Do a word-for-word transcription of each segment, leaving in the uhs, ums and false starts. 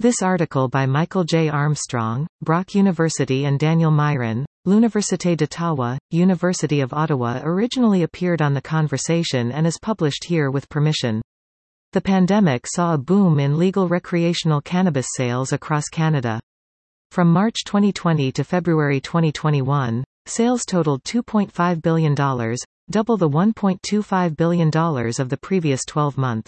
This article by Michael J. Armstrong, Brock University and Daniel Myron, L'Université d'Ottawa, University of Ottawa originally appeared on The Conversation and is published here with permission. The pandemic saw a boom in legal recreational cannabis sales across Canada. From March twenty twenty to February twenty twenty-one, sales totaled two point five billion dollars, double the one point two five billion dollars of the previous twelve months.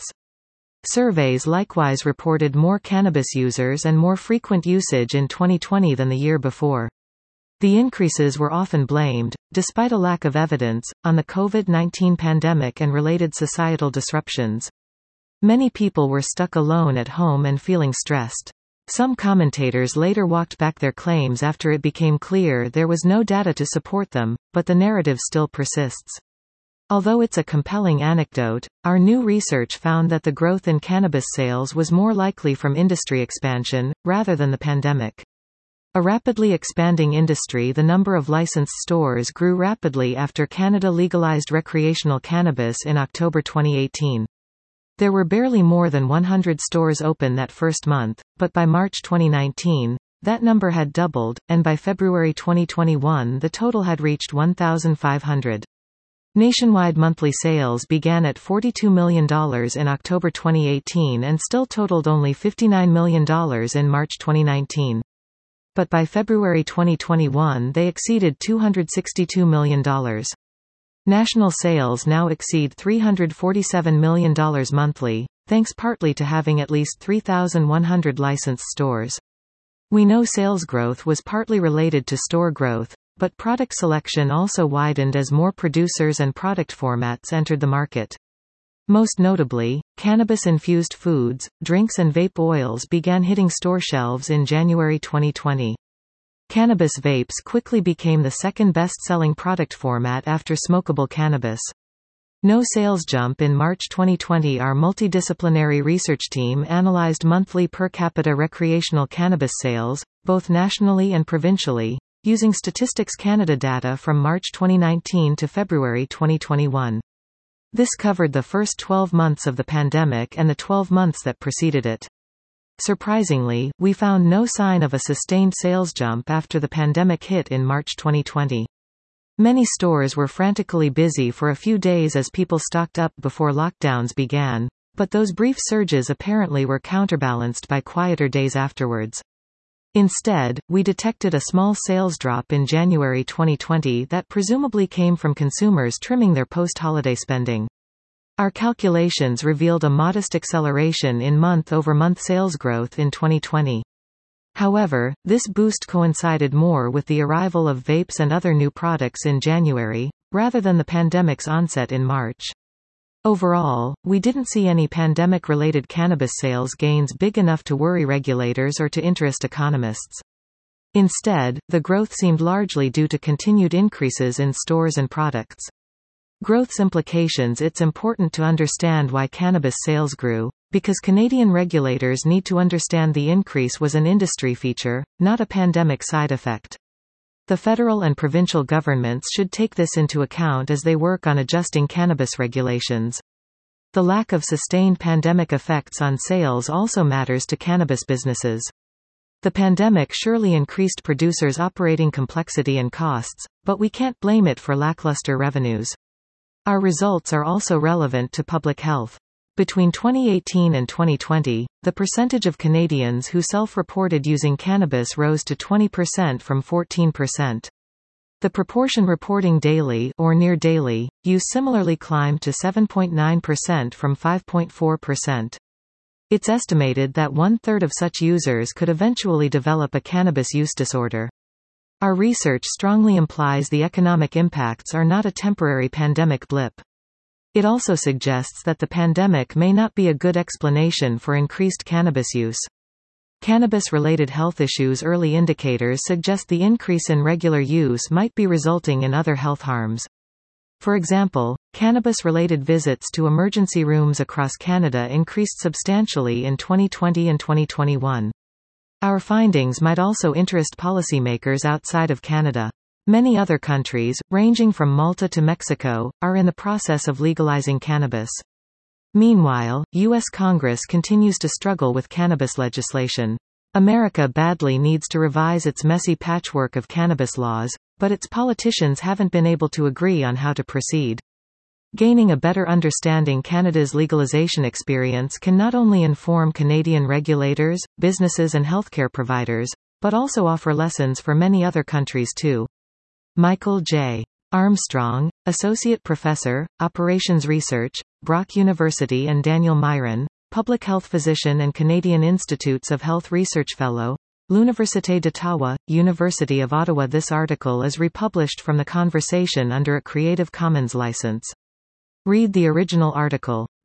Surveys likewise reported more cannabis users and more frequent usage in twenty twenty than the year before. The increases were often blamed, despite a lack of evidence, on the COVID nineteen pandemic and related societal disruptions. Many people were stuck alone at home and feeling stressed. Some commentators later walked back their claims after it became clear there was no data to support them, but the narrative still persists. Although it's a compelling anecdote, our new research found that the growth in cannabis sales was more likely from industry expansion, rather than the pandemic. A rapidly expanding industry, the number of licensed stores grew rapidly after Canada legalized recreational cannabis in October twenty eighteen. There were barely more than one hundred stores open that first month, but by March twenty nineteen, that number had doubled, and by February twenty twenty-one the total had reached one thousand five hundred. Nationwide monthly sales began at forty-two million dollars in October twenty eighteen and still totaled only fifty-nine million dollars in March twenty nineteen. But by February twenty twenty-one they exceeded two hundred sixty-two million dollars. National sales now exceed three hundred forty-seven million dollars monthly, thanks partly to having at least three thousand one hundred licensed stores. We know sales growth was partly related to store growth, but product selection also widened as more producers and product formats entered the market. Most notably, cannabis-infused foods, drinks and vape oils began hitting store shelves in January twenty twenty. Cannabis vapes quickly became the second best-selling product format after smokable cannabis. No sales jump in March twenty twenty. Our multidisciplinary research team analyzed monthly per capita recreational cannabis sales, both nationally and provincially, using Statistics Canada data from March twenty nineteen to February twenty twenty-one. This covered the first twelve months of the pandemic and the twelve months that preceded it. Surprisingly, we found no sign of a sustained sales jump after the pandemic hit in March twenty twenty. Many stores were frantically busy for a few days as people stocked up before lockdowns began, but those brief surges apparently were counterbalanced by quieter days afterwards. Instead, we detected a small sales drop in January twenty twenty that presumably came from consumers trimming their post-holiday spending. Our calculations revealed a modest acceleration in month-over-month sales growth in twenty twenty. However, this boost coincided more with the arrival of vapes and other new products in January, rather than the pandemic's onset in March. Overall, we didn't see any pandemic-related cannabis sales gains big enough to worry regulators or to interest economists. Instead, the growth seemed largely due to continued increases in stores and products. Growth's implications. It's important to understand why cannabis sales grew, because Canadian regulators need to understand the increase was an industry feature, not a pandemic side effect. The federal and provincial governments should take this into account as they work on adjusting cannabis regulations. The lack of sustained pandemic effects on sales also matters to cannabis businesses. The pandemic surely increased producers' operating complexity and costs, but we can't blame it for lackluster revenues. Our results are also relevant to public health. Between twenty eighteen and twenty twenty, the percentage of Canadians who self-reported using cannabis rose to twenty percent from fourteen percent. The proportion reporting daily or near daily use similarly climbed to seven point nine percent from five point four percent. It's estimated that one-third of such users could eventually develop a cannabis use disorder. Our research strongly implies the economic impacts are not a temporary pandemic blip. It also suggests that the pandemic may not be a good explanation for increased cannabis use. Cannabis-related health issues. Early indicators suggest the increase in regular use might be resulting in other health harms. For example, cannabis-related visits to emergency rooms across Canada increased substantially in twenty twenty and twenty twenty-one. Our findings might also interest policymakers outside of Canada. Many other countries, ranging from Malta to Mexico, are in the process of legalizing cannabis. Meanwhile, U S Congress continues to struggle with cannabis legislation. America badly needs to revise its messy patchwork of cannabis laws, but its politicians haven't been able to agree on how to proceed. Gaining a better understanding Canada's legalization experience can not only inform Canadian regulators, businesses and healthcare providers, but also offer lessons for many other countries too. Michael J. Armstrong, Associate Professor, Operations Research, Brock University, and Daniel Myron, Public Health Physician and Canadian Institutes of Health Research Fellow, L'Université d'Ottawa, University of Ottawa. This article is republished from The Conversation under a Creative Commons license. Read the original article.